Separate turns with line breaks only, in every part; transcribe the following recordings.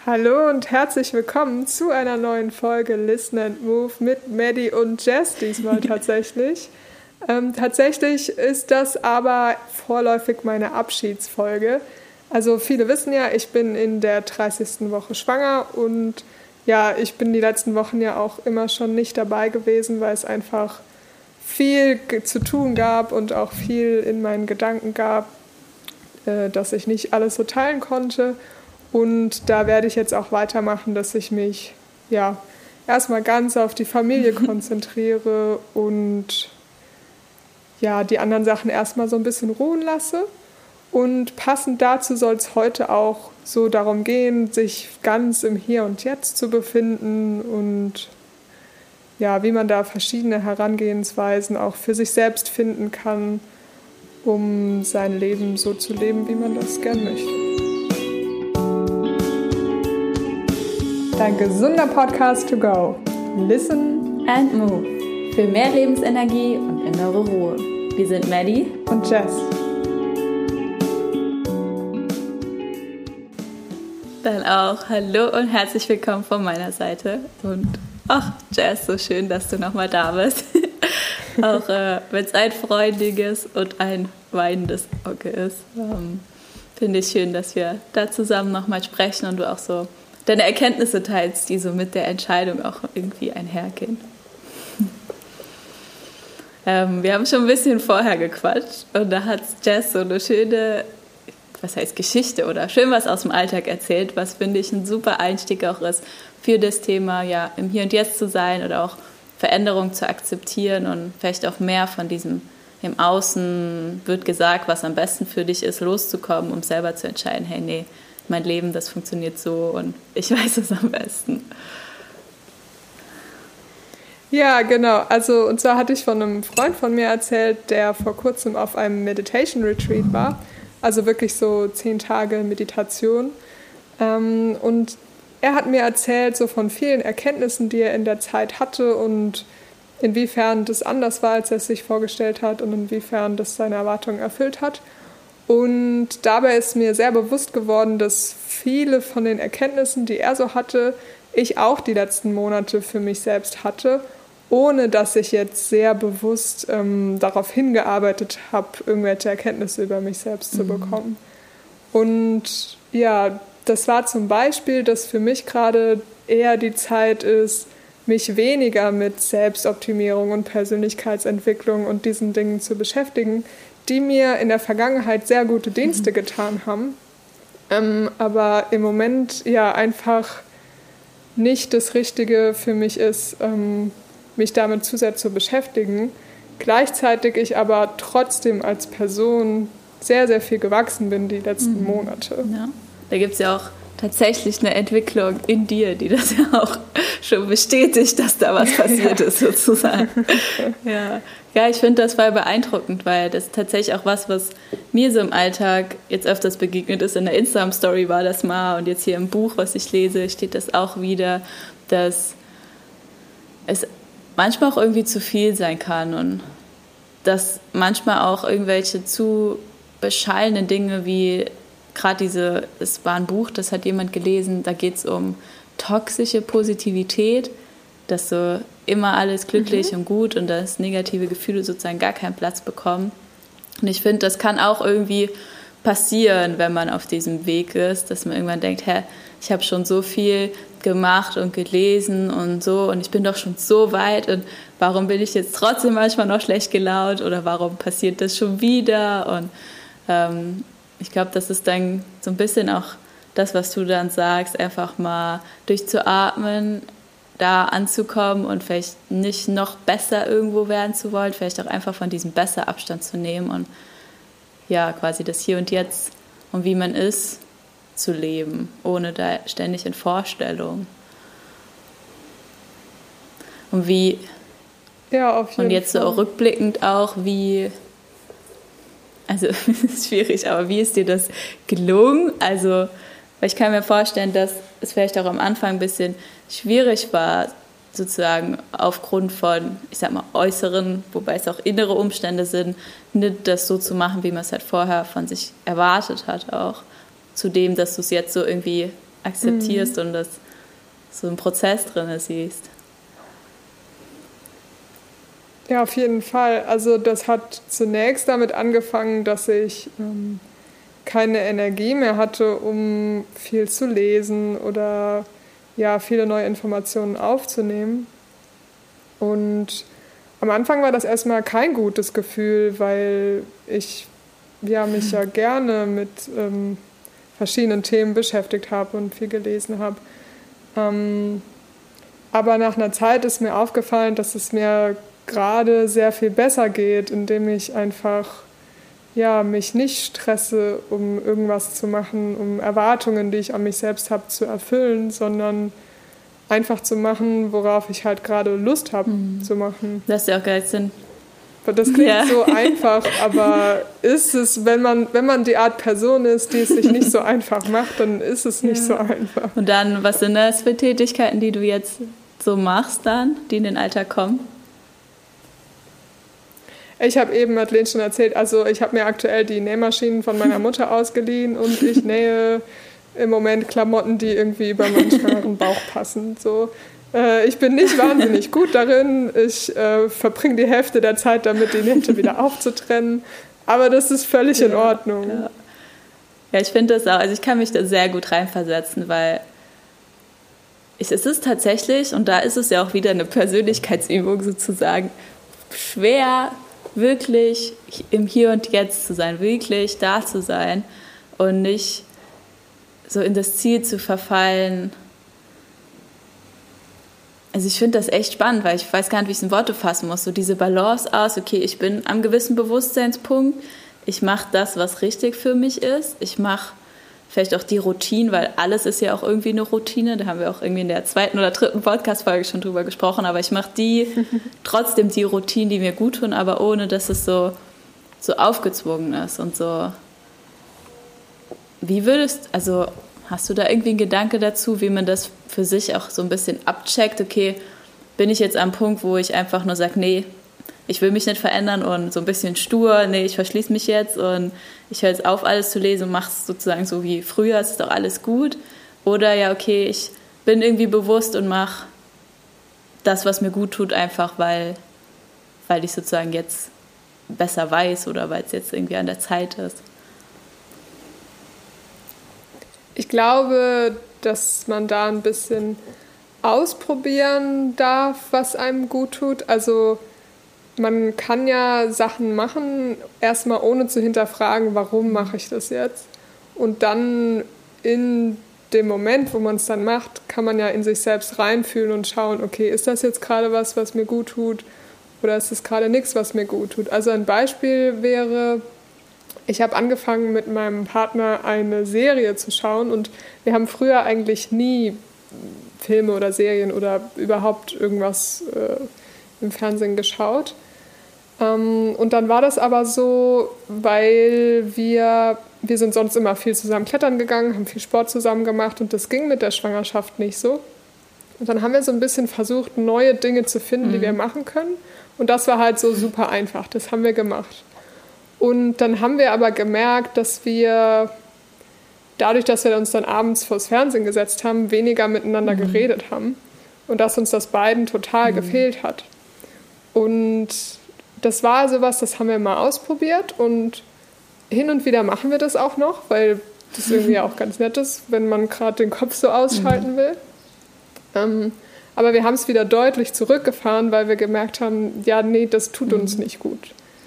Hallo und herzlich willkommen zu einer neuen Folge Listen and Move mit Maddie und Jess diesmal tatsächlich. Tatsächlich ist das aber vorläufig meine Abschiedsfolge. Also viele wissen ja, ich bin in der 30. Woche schwanger und ja, ich bin die letzten Wochen ja auch immer schon nicht dabei gewesen, weil es einfach viel zu tun gab und auch viel in meinen Gedanken gab, dass ich nicht alles so teilen konnte. Und da werde ich jetzt auch weitermachen, dass ich mich ja erstmal ganz auf die Familie konzentriere und ja, die anderen Sachen erstmal so ein bisschen ruhen lasse. Und passend dazu soll es heute auch so darum gehen, sich ganz im Hier und Jetzt zu befinden und ja, wie man da verschiedene Herangehensweisen auch für sich selbst finden kann, um sein Leben so zu leben, wie man das gern möchte. Dein gesunder Podcast to go. Listen
and Move. Für mehr Lebensenergie und innere Ruhe. Wir sind Maddie
und Jess.
Dann auch hallo und herzlich willkommen von meiner Seite. Und ach, Jess, so schön, dass du nochmal da bist. Auch wenn es ein freudiges und ein weinendes Auge ist, finde ich schön, dass wir da zusammen nochmal sprechen und du auch so deine Erkenntnisse teilst, die so mit der Entscheidung auch irgendwie einhergehen. Wir haben schon ein bisschen vorher gequatscht und da hat Jess so eine schöne, was heißt Geschichte oder schön was aus dem Alltag erzählt, was finde ich ein super Einstieg auch ist für das Thema, ja, im Hier und Jetzt zu sein oder auch Veränderung zu akzeptieren und vielleicht auch mehr von diesem im Außen wird gesagt, was am besten für dich ist, loszukommen, um selber zu entscheiden, hey, nee, mein Leben, das funktioniert so und ich weiß es am besten.
Ja, genau. Also, und zwar hatte ich von einem Freund von mir erzählt, der vor kurzem auf einem Meditation Retreat war. Also wirklich so 10 Tage Meditation. Und er hat mir erzählt so von vielen Erkenntnissen, die er in der Zeit hatte und inwiefern das anders war, als er es sich vorgestellt hat und inwiefern das seine Erwartungen erfüllt hat. Und dabei ist mir sehr bewusst geworden, dass viele von den Erkenntnissen, die er so hatte, ich auch die letzten Monate für mich selbst hatte, ohne dass ich jetzt sehr bewusst darauf hingearbeitet habe, irgendwelche Erkenntnisse über mich selbst zu bekommen. Und ja, das war zum Beispiel, dass für mich gerade eher die Zeit ist, mich weniger mit Selbstoptimierung und Persönlichkeitsentwicklung und diesen Dingen zu beschäftigen, die mir in der Vergangenheit sehr gute Dienste getan haben, aber im Moment ja einfach nicht das Richtige für mich ist, mich damit zu sehr zu beschäftigen. Gleichzeitig ich aber trotzdem als Person sehr, sehr viel gewachsen bin die letzten Monate.
Ja. Da gibt es ja auch tatsächlich eine Entwicklung in dir, die das ja auch schon bestätigt, dass da was passiert ist, sozusagen. Ja, ich finde das voll beeindruckend, weil das tatsächlich auch was mir so im Alltag jetzt öfters begegnet ist. In der Instagram-Story war das mal und jetzt hier im Buch, was ich lese, steht das auch wieder, dass es manchmal auch irgendwie zu viel sein kann und dass manchmal auch irgendwelche zu beschallenen Dinge wie gerade es war ein Buch, das hat jemand gelesen, da geht es um toxische Positivität, dass so immer alles glücklich und gut und dass negative Gefühle sozusagen gar keinen Platz bekommen. Und ich finde, das kann auch irgendwie passieren, wenn man auf diesem Weg ist, dass man irgendwann denkt, ich habe schon so viel gemacht und gelesen und so und ich bin doch schon so weit und warum bin ich jetzt trotzdem manchmal noch schlecht gelaunt oder warum passiert das schon wieder? Und ich glaube, das ist dann so ein bisschen auch das, was du dann sagst, einfach mal durchzuatmen, da anzukommen und vielleicht nicht noch besser irgendwo werden zu wollen, vielleicht auch einfach von diesem besser Abstand zu nehmen und ja, quasi das Hier und Jetzt und wie man ist, zu leben, ohne da ständig in Vorstellung. Und wie,
ja, auf jeden
und jetzt
Fall.
so rückblickend auch, wie, also es ist schwierig, aber wie ist dir das gelungen? Also, weil ich kann mir vorstellen, dass es vielleicht auch am Anfang ein bisschen schwierig war, sozusagen aufgrund von, ich sag mal, äußeren, wobei es auch innere Umstände sind, nicht das so zu machen, wie man es halt vorher von sich erwartet hat auch. Zu dem, dass du es jetzt so irgendwie akzeptierst und das so im Prozess drin siehst.
Ja, auf jeden Fall. Also das hat zunächst damit angefangen, dass ich keine Energie mehr hatte, um viel zu lesen oder ja, viele neue Informationen aufzunehmen. Und am Anfang war das erstmal kein gutes Gefühl, weil ich mich ja gerne mit verschiedenen Themen beschäftigt habe und viel gelesen habe. Aber nach einer Zeit ist mir aufgefallen, dass es mir gerade sehr viel besser geht, indem ich einfach mich nicht stresse, um irgendwas zu machen, um Erwartungen, die ich an mich selbst habe, zu erfüllen, sondern einfach zu machen, worauf ich halt gerade Lust habe zu machen.
Das ist ja auch geil Sinn.
Das klingt so einfach, aber ist es, wenn man die Art Person ist, die es sich nicht so einfach macht, dann ist es nicht so einfach.
Und dann, was sind das für Tätigkeiten, die du jetzt so machst dann, die in den Alltag kommen?
Ich habe eben Madeleine schon erzählt, also ich habe mir aktuell die Nähmaschinen von meiner Mutter ausgeliehen und ich nähe im Moment Klamotten, die irgendwie über meinen schwangeren Bauch passen. So. Ich bin nicht wahnsinnig gut darin. Ich verbringe die Hälfte der Zeit damit, die Nähte wieder aufzutrennen. Aber das ist völlig in Ordnung.
Ja, ich finde das auch. Also ich kann mich da sehr gut reinversetzen, weil es ist tatsächlich, und da ist es ja auch wieder eine Persönlichkeitsübung sozusagen, schwer, wirklich im Hier und Jetzt zu sein, wirklich da zu sein und nicht so in das Ziel zu verfallen. Also ich finde das echt spannend, weil ich weiß gar nicht, wie ich es in Worte fassen muss. So diese Balance aus, okay, ich bin am gewissen Bewusstseinspunkt, ich mache das, was richtig für mich ist, ich mache vielleicht auch die Routine, weil alles ist ja auch irgendwie eine Routine, da haben wir auch irgendwie in der 2. oder 3. Podcast-Folge schon drüber gesprochen, aber ich mache trotzdem die Routine, die mir gut tun, aber ohne, dass es so aufgezwungen ist und so. Also hast du da irgendwie einen Gedanke dazu, wie man das für sich auch so ein bisschen abcheckt? Okay, bin ich jetzt am Punkt, wo ich einfach nur sage, nee, ich will mich nicht verändern und so ein bisschen stur, nee, ich verschließe mich jetzt und ich höre jetzt auf, alles zu lesen und mache es sozusagen so wie früher, es ist doch alles gut. Oder ja, okay, ich bin irgendwie bewusst und mache das, was mir gut tut, einfach weil ich sozusagen jetzt besser weiß oder weil es jetzt irgendwie an der Zeit ist.
Ich glaube, dass man da ein bisschen ausprobieren darf, was einem gut tut. Also man kann ja Sachen machen, erstmal ohne zu hinterfragen, warum mache ich das jetzt? Und dann in dem Moment, wo man es dann macht, kann man ja in sich selbst reinfühlen und schauen, okay, ist das jetzt gerade was mir gut tut? Oder ist es gerade nichts, was mir gut tut? Also ein Beispiel wäre, ich habe angefangen mit meinem Partner eine Serie zu schauen und wir haben früher eigentlich nie Filme oder Serien oder überhaupt irgendwas im Fernsehen geschaut. Und dann war das aber so, weil wir sind sonst immer viel zusammen klettern gegangen, haben viel Sport zusammen gemacht und das ging mit der Schwangerschaft nicht so. Und dann haben wir so ein bisschen versucht, neue Dinge zu finden, die wir machen können. Und das war halt so super einfach, das haben wir gemacht. Und dann haben wir aber gemerkt, dass wir, dadurch, dass wir uns dann abends vors Fernsehen gesetzt haben, weniger miteinander geredet haben. Und dass uns das beiden total gefehlt hat. Und das war sowas, das haben wir mal ausprobiert und hin und wieder machen wir das auch noch, weil das irgendwie auch ganz nett ist, wenn man gerade den Kopf so ausschalten will. Aber wir haben es wieder deutlich zurückgefahren, weil wir gemerkt haben, ja, nee, das tut uns nicht gut.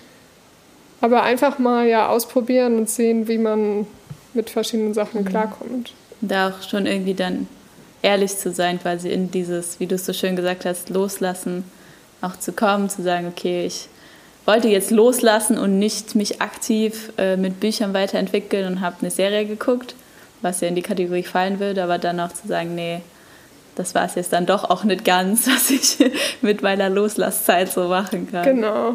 Aber einfach mal ausprobieren und sehen, wie man mit verschiedenen Sachen klarkommt.
Da auch schon irgendwie dann ehrlich zu sein, quasi in dieses, wie du es so schön gesagt hast, Loslassen auch zu kommen, zu sagen, okay, ich wollte jetzt loslassen und nicht mich aktiv mit Büchern weiterentwickeln und habe eine Serie geguckt, was ja in die Kategorie fallen würde, aber dann auch zu sagen, nee, das war es jetzt dann doch auch nicht ganz, was ich mit meiner Loslasszeit so machen kann.
Genau.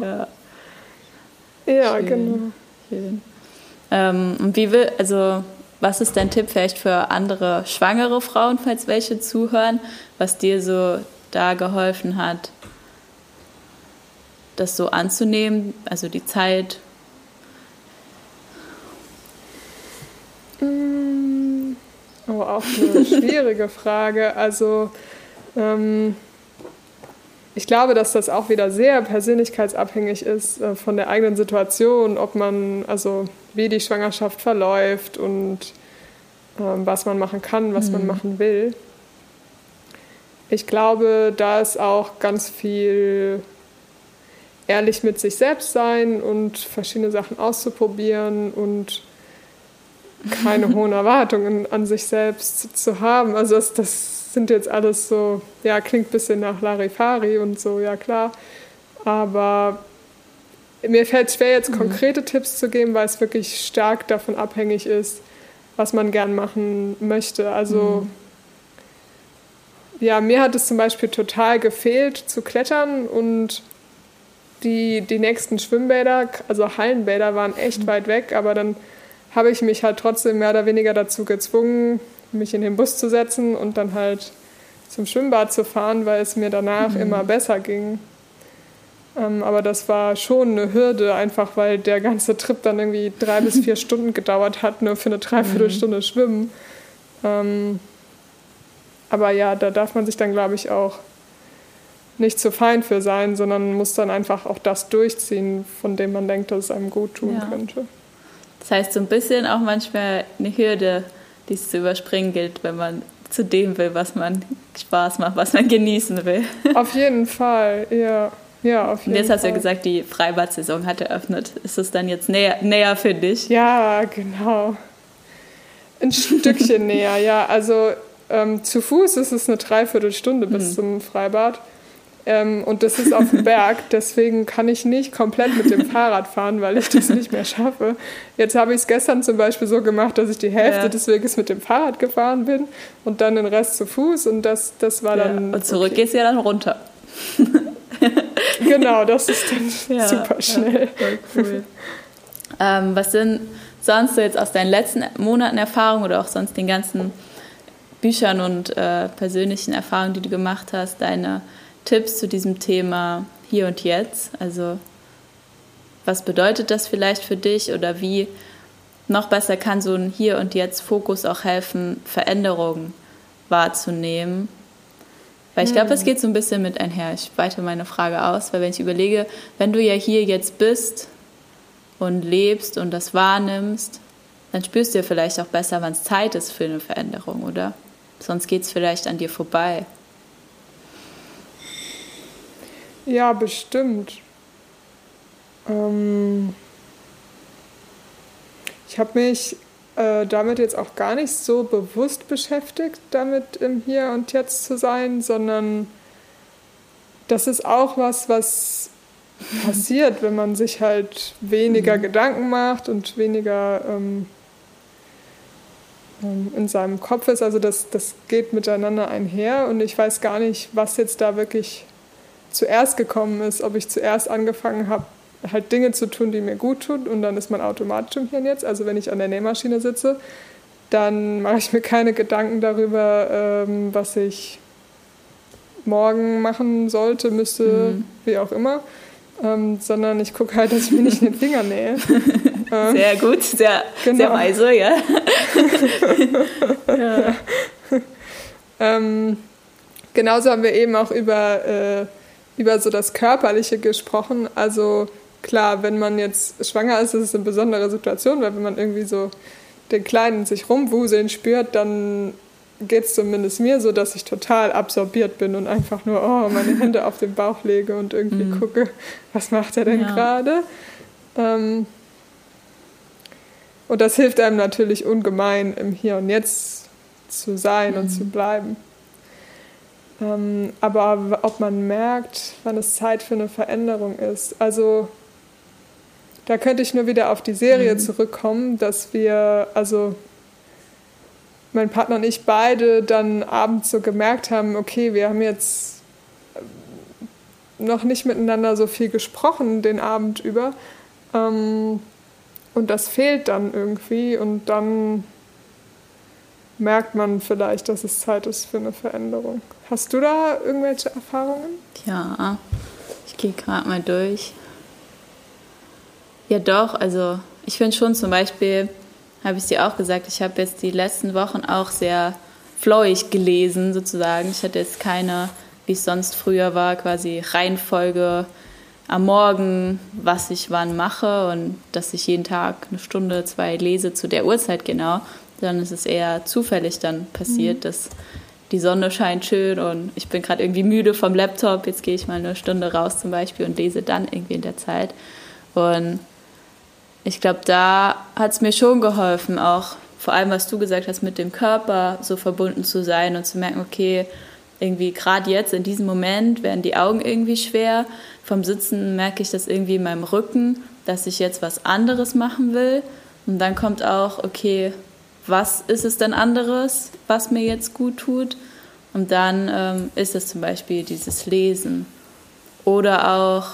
Ja,
schön,
genau.
Schön. Und was ist dein Tipp vielleicht für andere schwangere Frauen, falls welche zuhören, was dir so da geholfen hat, das so anzunehmen, also die Zeit?
Oh, auch eine schwierige Frage. Also ich glaube, dass das auch wieder sehr persönlichkeitsabhängig ist von der eigenen Situation, ob man, also wie die Schwangerschaft verläuft und was man machen kann, was man machen will. Ich glaube, da ist auch ganz viel ehrlich mit sich selbst sein und verschiedene Sachen auszuprobieren und keine hohen Erwartungen an sich selbst zu haben. Also das sind jetzt alles so, ja, klingt ein bisschen nach Larifari und so, ja klar. Aber mir fällt es schwer, jetzt konkrete Tipps zu geben, weil es wirklich stark davon abhängig ist, was man gern machen möchte. Also ja, mir hat es zum Beispiel total gefehlt zu klettern und die nächsten Schwimmbäder, also Hallenbäder, waren echt weit weg, aber dann habe ich mich halt trotzdem mehr oder weniger dazu gezwungen, mich in den Bus zu setzen und dann halt zum Schwimmbad zu fahren, weil es mir danach immer besser ging. Aber das war schon eine Hürde, einfach weil der ganze Trip dann irgendwie 3 bis 4 Stunden gedauert hat, nur für eine Dreiviertelstunde Schwimmen. Aber ja, da darf man sich dann, glaube ich, auch nicht zu fein für sein, sondern muss dann einfach auch das durchziehen, von dem man denkt, dass es einem gut tun könnte.
Das heißt, so ein bisschen auch manchmal eine Hürde, die es zu überspringen gilt, wenn man zu dem will, was man Spaß macht, was man genießen will.
Auf jeden Fall, ja. Ja, auf jeden Fall.
Und jetzt hast du ja gesagt, die Freibad-Saison hat eröffnet. Ist es dann jetzt näher für dich?
Ja, genau. Ein Stückchen näher, ja. Also zu Fuß ist es eine Dreiviertelstunde bis zum Freibad. Und das ist auf dem Berg, deswegen kann ich nicht komplett mit dem Fahrrad fahren, weil ich das nicht mehr schaffe. Jetzt habe ich es gestern zum Beispiel so gemacht, dass ich die Hälfte des Weges mit dem Fahrrad gefahren bin und dann den Rest zu Fuß und das war dann...
Und zurück gehst du ja dann runter.
Genau, das ist dann super schnell.
Ja, cool. Was sind sonst so jetzt aus deinen letzten Monaten Erfahrungen oder auch sonst den ganzen Büchern und persönlichen Erfahrungen, die du gemacht hast, deine Tipps zu diesem Thema Hier und Jetzt? Also was bedeutet das vielleicht für dich oder wie noch besser kann so ein Hier und Jetzt Fokus auch helfen, Veränderungen wahrzunehmen? Weil ich glaube, das geht so ein bisschen mit einher. Ich weite meine Frage aus, weil wenn ich überlege, wenn du ja hier jetzt bist und lebst und das wahrnimmst, dann spürst du ja vielleicht auch besser, wann es Zeit ist für eine Veränderung, oder? Sonst geht es vielleicht an dir vorbei.
Ja, bestimmt. Ich habe mich damit jetzt auch gar nicht so bewusst beschäftigt, damit im Hier und Jetzt zu sein, sondern das ist auch was passiert, wenn man sich halt weniger Gedanken macht und weniger in seinem Kopf ist. Also das geht miteinander einher und ich weiß gar nicht, was jetzt da wirklich zuerst gekommen ist, ob ich zuerst angefangen habe, halt Dinge zu tun, die mir gut tun und dann ist man automatisch im Hier und Jetzt. Also wenn ich an der Nähmaschine sitze, dann mache ich mir keine Gedanken darüber, was ich morgen machen sollte, müsste, wie auch immer, sondern ich gucke halt, dass ich mir nicht in den Finger nähe.
Sehr gut, sehr weise, ja.
Genauso haben wir eben auch über so das Körperliche gesprochen. Also klar, wenn man jetzt schwanger ist, ist es eine besondere Situation, weil wenn man irgendwie so den Kleinen sich rumwuseln spürt, dann geht es zumindest mir so, dass ich total absorbiert bin und einfach nur meine Hände auf den Bauch lege und irgendwie gucke, was macht er denn gerade. Und das hilft einem natürlich ungemein, im Hier und Jetzt zu sein und zu bleiben. Aber ob man merkt, wann es Zeit für eine Veränderung ist, also da könnte ich nur wieder auf die Serie zurückkommen, dass wir, also mein Partner und ich beide dann abends so gemerkt haben, okay, wir haben jetzt noch nicht miteinander so viel gesprochen den Abend über und das fehlt dann irgendwie und dann merkt man vielleicht, dass es Zeit ist für eine Veränderung. Hast du da irgendwelche Erfahrungen?
Ja, ich gehe gerade mal durch. Ja doch, also ich finde schon zum Beispiel, habe ich dir auch gesagt, ich habe jetzt die letzten Wochen auch sehr flowig gelesen sozusagen. Ich hatte jetzt keine, wie es sonst früher war, quasi Reihenfolge am Morgen, was ich wann mache und dass ich jeden Tag 1 Stunde, 2 lese zu der Uhrzeit genau, sondern es ist eher zufällig dann passiert, dass die Sonne scheint schön und ich bin gerade irgendwie müde vom Laptop, jetzt gehe ich mal 1 Stunde raus zum Beispiel und lese dann irgendwie in der Zeit. Und ich glaube, da hat es mir schon geholfen, auch vor allem, was du gesagt hast, mit dem Körper so verbunden zu sein und zu merken, okay, irgendwie gerade jetzt in diesem Moment werden die Augen irgendwie schwer. Vom Sitzen merke ich das irgendwie in meinem Rücken, dass ich jetzt was anderes machen will. Und dann kommt auch, okay, was ist es denn anderes, was mir jetzt gut tut? Und dann ist es zum Beispiel dieses Lesen. Oder auch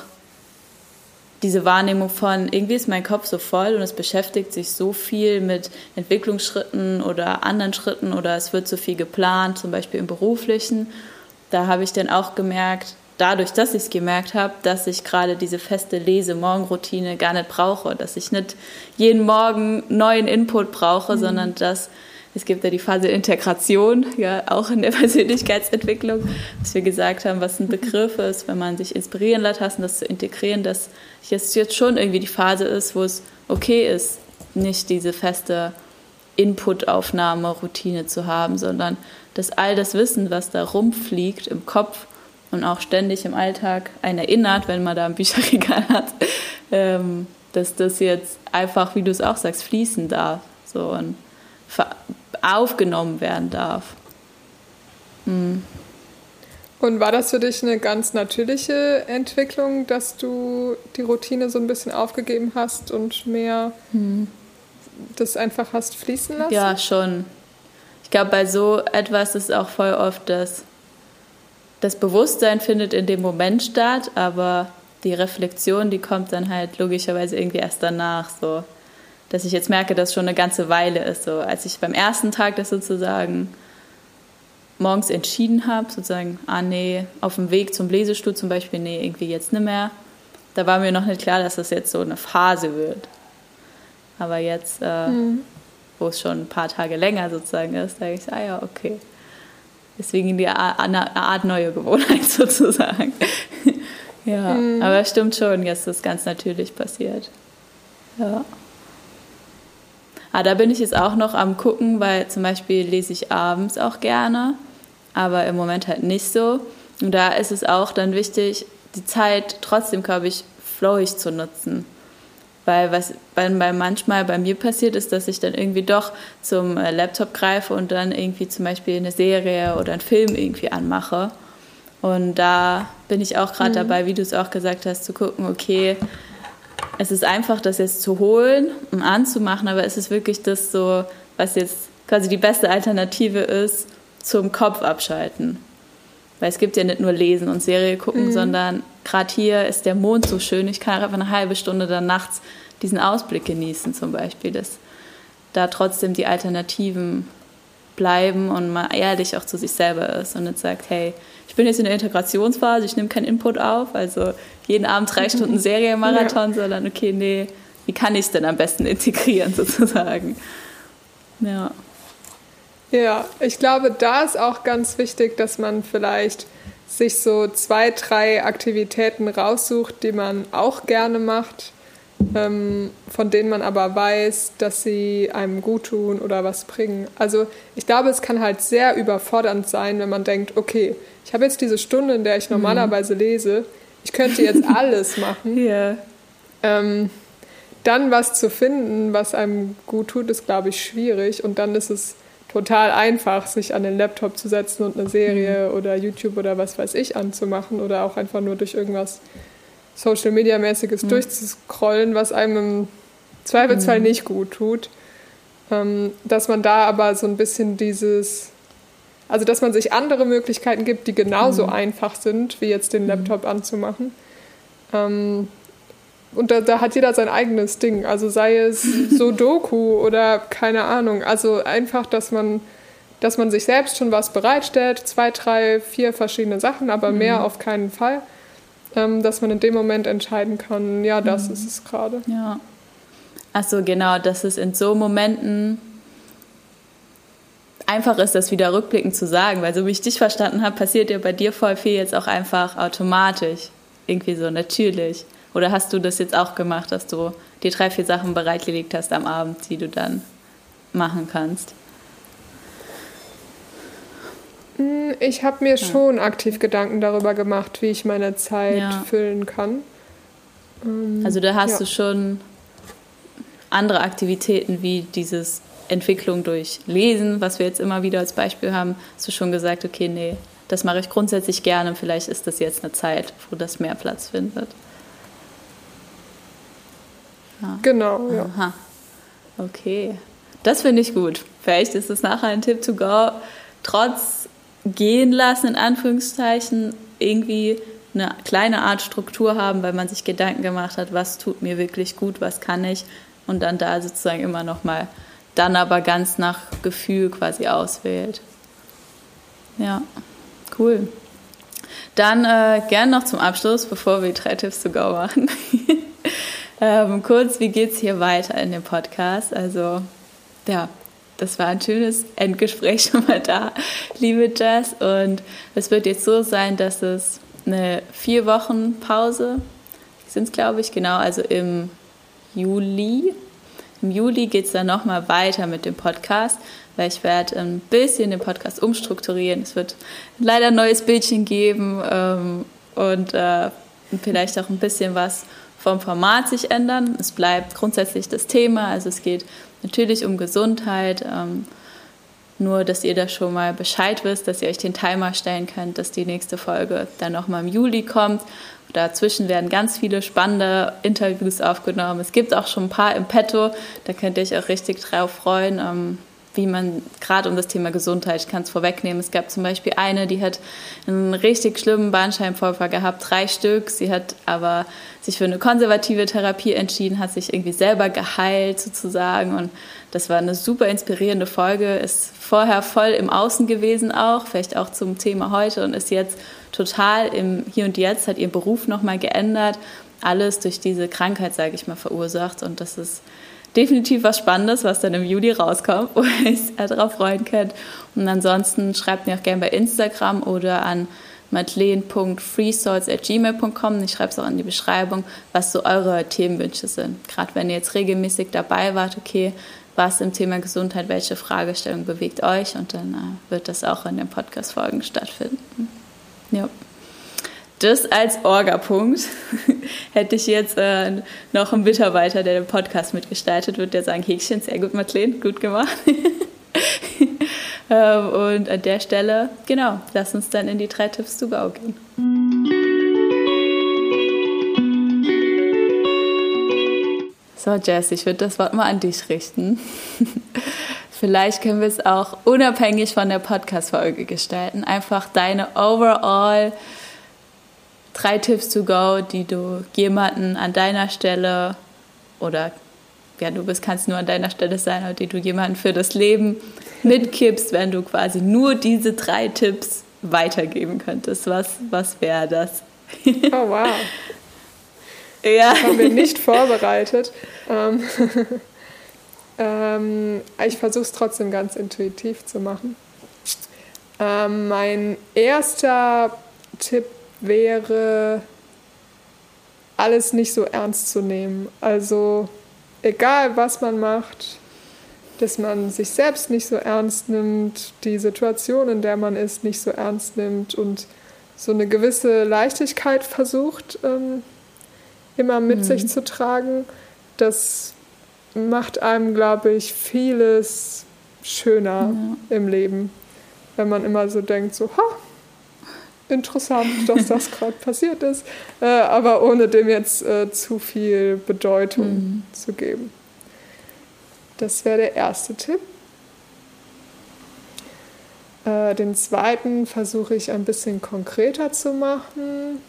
diese Wahrnehmung von, irgendwie ist mein Kopf so voll und es beschäftigt sich so viel mit Entwicklungsschritten oder anderen Schritten oder es wird so viel geplant, zum Beispiel im Beruflichen. Da habe ich dann auch gemerkt, dadurch, dass ich es gemerkt habe, dass ich gerade diese feste Lese-Morgenroutine gar nicht brauche, dass ich nicht jeden Morgen neuen Input brauche, sondern dass es gibt ja die Phase Integration, ja auch in der Persönlichkeitsentwicklung, dass wir gesagt haben, was ein Begriff ist, wenn man sich inspirieren lässt, das zu integrieren, dass jetzt schon irgendwie die Phase ist, wo es okay ist, nicht diese feste Input-Aufnahme-Routine zu haben, sondern dass all das Wissen, was da rumfliegt im Kopf und auch ständig im Alltag einen erinnert, wenn man da ein Bücherregal hat, dass das jetzt einfach, wie du es auch sagst, fließen darf so und aufgenommen werden darf.
Und war das für dich eine ganz natürliche Entwicklung, dass du die Routine so ein bisschen aufgegeben hast und mehr das einfach hast fließen lassen?
Ja, schon. Ich glaube, bei so etwas ist auch voll oft das Bewusstsein findet in dem Moment statt, aber die Reflexion, die kommt dann halt logischerweise irgendwie erst danach, so. Dass ich jetzt merke, dass es schon eine ganze Weile ist. So, als ich beim ersten Tag das sozusagen morgens entschieden habe, sozusagen, nee, auf dem Weg zum Lesestuhl zum Beispiel, nee, irgendwie jetzt nicht mehr. Da war mir noch nicht klar, dass das jetzt so eine Phase wird. Aber jetzt, wo es schon ein paar Tage länger sozusagen ist, sage ich, ja, okay. Deswegen eine Art neue Gewohnheit sozusagen. Ja, aber es stimmt schon, dass das ganz natürlich passiert. Ja. Da bin ich jetzt auch noch am Gucken, weil zum Beispiel lese ich abends auch gerne, aber im Moment halt nicht so. Und da ist es auch dann wichtig, die Zeit trotzdem, glaube ich, flowig zu nutzen. Weil manchmal bei mir passiert ist, dass ich dann irgendwie doch zum Laptop greife und dann irgendwie zum Beispiel eine Serie oder einen Film irgendwie anmache. Und da bin ich auch gerade dabei, wie du es auch gesagt hast, zu gucken, okay, es ist einfach, das jetzt zu holen und anzumachen, aber es ist wirklich das so, was jetzt quasi die beste Alternative ist, zum Kopf abschalten. Weil es gibt ja nicht nur Lesen und Serie gucken, sondern gerade hier ist der Mond so schön, ich kann einfach eine halbe Stunde dann nachts diesen Ausblick genießen zum Beispiel, dass da trotzdem die Alternativen bleiben und man ehrlich auch zu sich selber ist und nicht sagt, hey, ich bin jetzt in der Integrationsphase, ich nehme keinen Input auf, also jeden Abend 3 Stunden Serienmarathon, sondern okay, nee, wie kann ich es denn am besten integrieren sozusagen? Ja.
Ja, ich glaube, da ist auch ganz wichtig, dass man vielleicht sich so 2, 3 Aktivitäten raussucht, die man auch gerne macht, von denen man aber weiß, dass sie einem gut tun oder was bringen. Also ich glaube, es kann halt sehr überfordernd sein, wenn man denkt, okay, ich habe jetzt diese Stunde, in der ich normalerweise lese, ich könnte jetzt alles machen.
Yeah.
Dann was zu finden, was einem gut tut, ist, glaube ich, schwierig. Und dann ist es total einfach, sich an den Laptop zu setzen und eine Serie oder YouTube oder was weiß ich anzumachen oder auch einfach nur durch irgendwas Social-Media-mäßiges durchzuscrollen, was einem im Zweifelsfall nicht gut tut. Dass man da aber so ein bisschen also dass man sich andere Möglichkeiten gibt, die genauso einfach sind, wie jetzt den Laptop anzumachen. Und da hat jeder sein eigenes Ding. Also sei es Sudoku oder keine Ahnung. Also einfach, dass man sich selbst schon was bereitstellt. 2, 3, 4 verschiedene Sachen, aber mehr auf keinen Fall. Dass man in dem Moment entscheiden kann, ja, das ist es gerade.
Ja. Ach so, genau, dass es in so Momenten einfach ist, das wieder rückblickend zu sagen, weil so wie ich dich verstanden habe, passiert ja bei dir voll viel jetzt auch einfach automatisch, irgendwie so natürlich. Oder hast du das jetzt auch gemacht, dass du dir 3, 4 Sachen bereitgelegt hast am Abend, die du dann machen kannst?
Ich habe mir schon aktiv Gedanken darüber gemacht, wie ich meine Zeit füllen kann.
Also da hast du schon andere Aktivitäten wie dieses Entwicklung durch Lesen, was wir jetzt immer wieder als Beispiel haben, hast du schon gesagt, okay, nee, das mache ich grundsätzlich gerne, vielleicht ist das jetzt eine Zeit, wo das mehr Platz findet. Ja.
Genau, ja.
Aha. Okay, das finde ich gut. Vielleicht ist es nachher ein Tipp to go, trotz gehen lassen, in Anführungszeichen, irgendwie eine kleine Art Struktur haben, weil man sich Gedanken gemacht hat, was tut mir wirklich gut, was kann ich, und dann da sozusagen immer noch mal dann aber ganz nach Gefühl quasi auswählt. Ja, cool. Dann gern noch zum Abschluss, bevor wir 3 Tipps to go machen. Kurz, wie geht's hier weiter in dem Podcast? Also, ja, das war ein schönes Endgespräch schon mal da, liebe Jess. Und es wird jetzt so sein, dass es eine 4 Wochen Pause sind, glaube ich, genau, also im Juli. Im Juli geht es dann nochmal weiter mit dem Podcast, weil ich werde ein bisschen den Podcast umstrukturieren. Es wird leider ein neues Bildchen geben und vielleicht auch ein bisschen was vom Format sich ändern. Es bleibt grundsätzlich das Thema, also es geht natürlich um Gesundheit, nur dass ihr da schon mal Bescheid wisst, dass ihr euch den Timer stellen könnt, dass die nächste Folge dann nochmal im Juli kommt. Dazwischen werden ganz viele spannende Interviews aufgenommen. Es gibt auch schon ein paar im Petto, da könnt ihr euch auch richtig drauf freuen, wie man gerade um das Thema Gesundheit, ich kann es vorwegnehmen, es gab zum Beispiel eine, die hat einen richtig schlimmen Bandscheibenvorfall gehabt, 3 Stück. Sie hat aber sich für eine konservative Therapie entschieden, hat sich irgendwie selber geheilt sozusagen, und das war eine super inspirierende Folge, ist vorher voll im Außen gewesen auch, vielleicht auch zum Thema heute, und ist jetzt total im Hier und Jetzt, hat ihren Beruf nochmal geändert, alles durch diese Krankheit, sage ich mal, verursacht, und das ist definitiv was Spannendes, was dann im Juli rauskommt, wo ihr euch darauf freuen könnt. Und ansonsten schreibt mir auch gerne bei Instagram oder an madeleine.freesouls@gmail.com. Ich schreibe es auch in die Beschreibung, was so eure Themenwünsche sind. Gerade wenn ihr jetzt regelmäßig dabei wart, okay, was im Thema Gesundheit, welche Fragestellung bewegt euch, und dann wird das auch in den Podcast-Folgen stattfinden. Ja. Das als Orga-Punkt. Hätte ich jetzt noch einen Mitarbeiter, der den Podcast mitgestaltet, würde der sagen, Häkchen, sehr gut, Madeleine, gut gemacht. Und an der Stelle, genau, lass uns dann in die 3 Tipps to go gehen. So, Jess, ich würde das Wort mal an dich richten. Vielleicht können wir es auch unabhängig von der Podcast-Folge gestalten. Einfach deine overall 3 Tipps to go, die du jemanden an deiner Stelle, oder wer du bist, kannst nur an deiner Stelle sein, aber die du jemanden für das Leben mitgibst, wenn du quasi nur diese 3 Tipps weitergeben könntest. Was wäre das?
Oh, wow.
Ja.
Das haben wir nicht vorbereitet. Ich versuche es trotzdem ganz intuitiv zu machen. Mein erster Tipp wäre, alles nicht so ernst zu nehmen. Also egal, was man macht, dass man sich selbst nicht so ernst nimmt, die Situation, in der man ist, nicht so ernst nimmt und so eine gewisse Leichtigkeit versucht, immer mit sich zu tragen. Das macht einem, glaube ich, vieles schöner im Leben, wenn man immer so denkt, so, interessant, dass das gerade passiert ist, aber ohne dem jetzt zu viel Bedeutung zu geben. Das wäre der erste Tipp. Den zweiten versuche ich ein bisschen konkreter zu machen.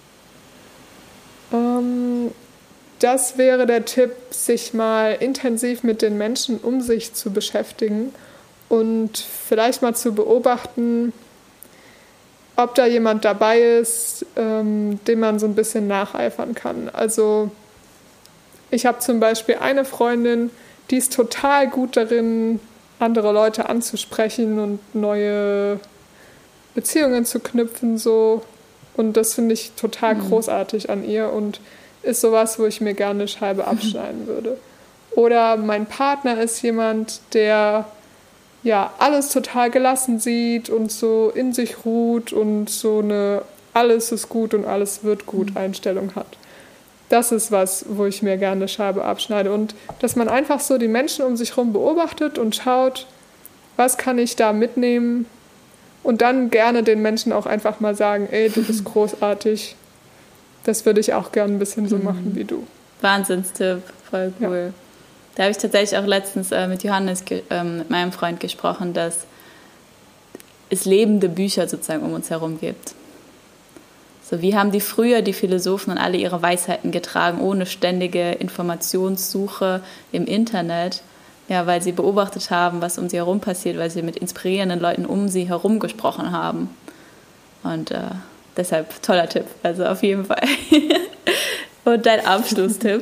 Das wäre der Tipp, sich mal intensiv mit den Menschen um sich zu beschäftigen und vielleicht mal zu beobachten, ob da jemand dabei ist, dem man so ein bisschen nacheifern kann. Also ich habe zum Beispiel eine Freundin, die ist total gut darin, andere Leute anzusprechen und neue Beziehungen zu knüpfen, so. Und das finde ich total großartig an ihr und ist sowas, wo ich mir gerne eine Scheibe abschneiden würde. Oder mein Partner ist jemand, der ja alles total gelassen sieht und so in sich ruht und so eine alles ist gut und alles wird gut Einstellung hat. Das ist was, wo ich mir gerne eine Scheibe abschneide. Und dass man einfach so die Menschen um sich herum beobachtet und schaut, was kann ich da mitnehmen? Und dann gerne den Menschen auch einfach mal sagen, ey, du bist großartig. Das würde ich auch gerne ein bisschen so machen wie du.
Wahnsinnstipp, voll cool. Ja. Da habe ich tatsächlich auch letztens mit Johannes, mit meinem Freund, gesprochen, dass es lebende Bücher sozusagen um uns herum gibt. So, wie haben die früher, die Philosophen, und alle ihre Weisheiten getragen, ohne ständige Informationssuche im Internet? Ja, weil sie beobachtet haben, was um sie herum passiert, weil sie mit inspirierenden Leuten um sie herum gesprochen haben. Und deshalb toller Tipp, also auf jeden Fall. Und dein Abschlusstipp?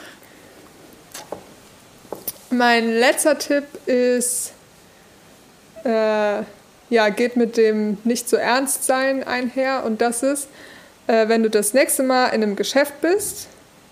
Mein letzter Tipp ist, geht mit dem nicht so ernst sein einher. Und das ist, wenn du das nächste Mal in einem Geschäft bist,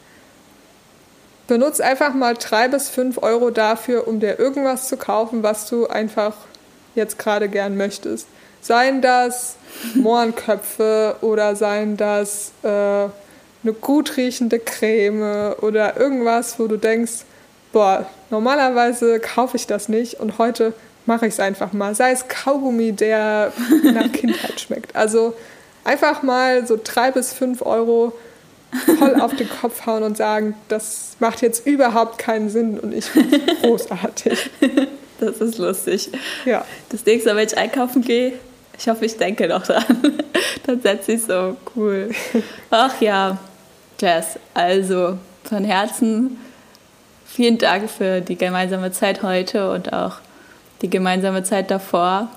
benutz einfach mal 3 bis 5 Euro dafür, um dir irgendwas zu kaufen, was du einfach jetzt gerade gern möchtest. Seien das Mohrenköpfe oder seien das eine gut riechende Creme oder irgendwas, wo du denkst, boah, normalerweise kaufe ich das nicht und heute mache ich es einfach mal. Sei es Kaugummi, der nach Kindheit schmeckt. Also einfach mal so 3 bis 5 Euro voll auf den Kopf hauen und sagen, das macht jetzt überhaupt keinen Sinn und ich finde es großartig.
Das ist lustig.
Ja.
Das nächste Mal, wenn ich einkaufen gehe, ich hoffe, ich denke noch dran. Dann setze ich so, cool. Ach ja, Jess, also von Herzen vielen Dank für die gemeinsame Zeit heute und auch die gemeinsame Zeit davor.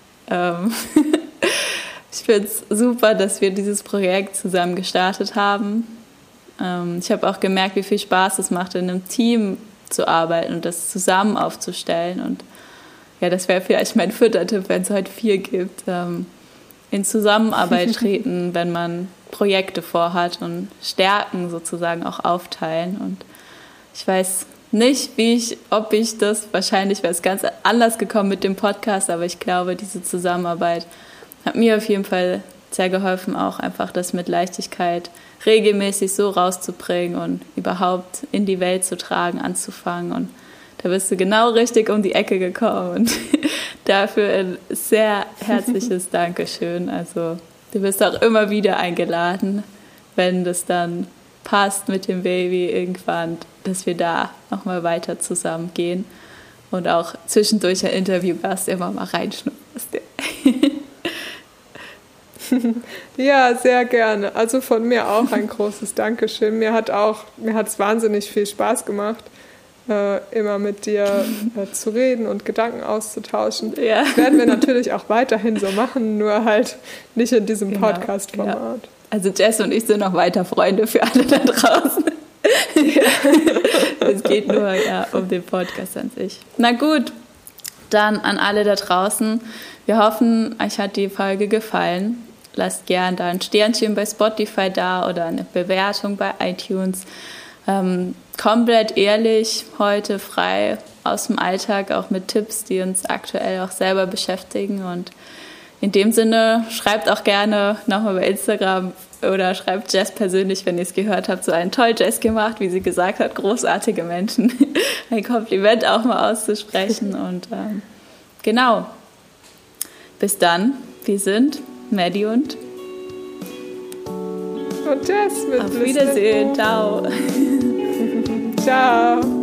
Ich finde es super, dass wir dieses Projekt zusammen gestartet haben. Ich habe auch gemerkt, wie viel Spaß es macht, in einem Team zu arbeiten und das zusammen aufzustellen. Und ja, das wäre vielleicht mein 4. Tipp, wenn es heute 4 gibt. In Zusammenarbeit treten, wenn man Projekte vorhat und Stärken sozusagen auch aufteilen. Und ich weiß nicht, wahrscheinlich wäre es ganz anders gekommen mit dem Podcast, aber ich glaube, diese Zusammenarbeit hat mir auf jeden Fall sehr geholfen, auch einfach das mit Leichtigkeit regelmäßig so rauszubringen und überhaupt in die Welt zu tragen, anzufangen. Und da bist du genau richtig um die Ecke gekommen. Und dafür ein sehr herzliches Dankeschön. Also du bist auch immer wieder eingeladen, wenn das dann passt mit dem Baby irgendwann, dass wir da nochmal weiter zusammen gehen und auch zwischendurch ein Interviewgast immer mal reinschnupperst.
Ja, sehr gerne. Also von mir auch ein großes Dankeschön. Mir hat es wahnsinnig viel Spaß gemacht, immer mit dir zu reden und Gedanken auszutauschen. Ja. Das werden wir natürlich auch weiterhin so machen, nur halt nicht in diesem Podcast-Format. Ja.
Also Jess und ich sind noch weiter Freunde für alle da draußen. Es geht nur um den Podcast an sich. Na gut, dann an alle da draußen. Wir hoffen, euch hat die Folge gefallen. Lasst gern da ein Sternchen bei Spotify da oder eine Bewertung bei iTunes. Komplett ehrlich, heute frei aus dem Alltag, auch mit Tipps, die uns aktuell auch selber beschäftigen. Und in dem Sinne, schreibt auch gerne nochmal bei Instagram oder schreibt Jess persönlich, wenn ihr es gehört habt, so einen toll Jess gemacht, wie sie gesagt hat, großartige Menschen. Ein Kompliment auch mal auszusprechen. Und genau, bis dann, wir sind Maddie und
Jess mit
Auf Wiedersehen, ciao.
Ciao.